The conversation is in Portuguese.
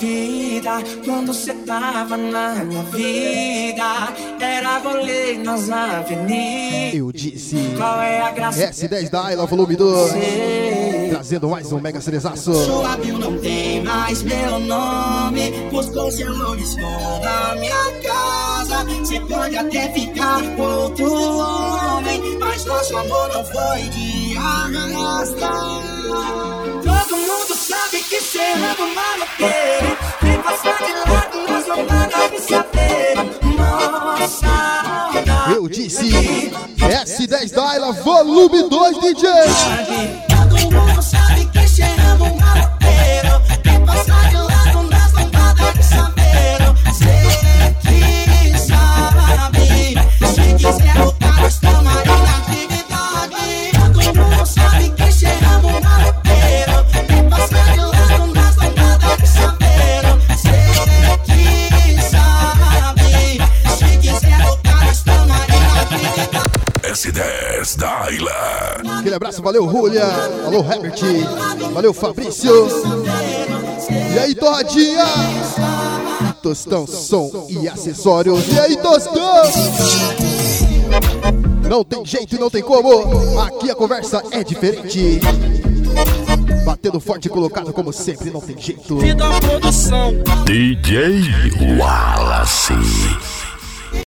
vida, quando cê tava na minha vida, era rolê nas avenidas. Eu disse. Qual é a graça? S10 da Ayla, volume 2. Trazendo mais um mega estresaço. Sua bio não tem mais meu nome. Buscou seu nome, esconda minha casa. Cê pode até ficar com outro homem, mas nosso amor não foi de arrasta. Todo mundo sabe que cê anda maloqueiro. Vem passar de lado, nós não paga saber. Nossa, eu disse. S10 da Ayla, volume 2, DJ. todo mundo sabe que cê anda maloqueiro. Vem passar de lado, nós não paga saber. Cê que sabe, se quiser voltar, nós estamos aí na atividade. Todo mundo sabe que cê anda maloqueiro. Vem passar de lado, nós não paga saber. Cê que sabe, se quiser voltar, nós estamos aí na atividade. S10 da Ayla. Aquele abraço, valeu, Julia. Alô, Herbert. Valeu, Fabrício. E aí, Todinha? Tostão, som e acessórios. E aí, Tostão? Não tem jeito e não tem como. Aqui a conversa é diferente. Batendo forte e colocado como sempre, não tem jeito. Vida produção. DJ Wallace.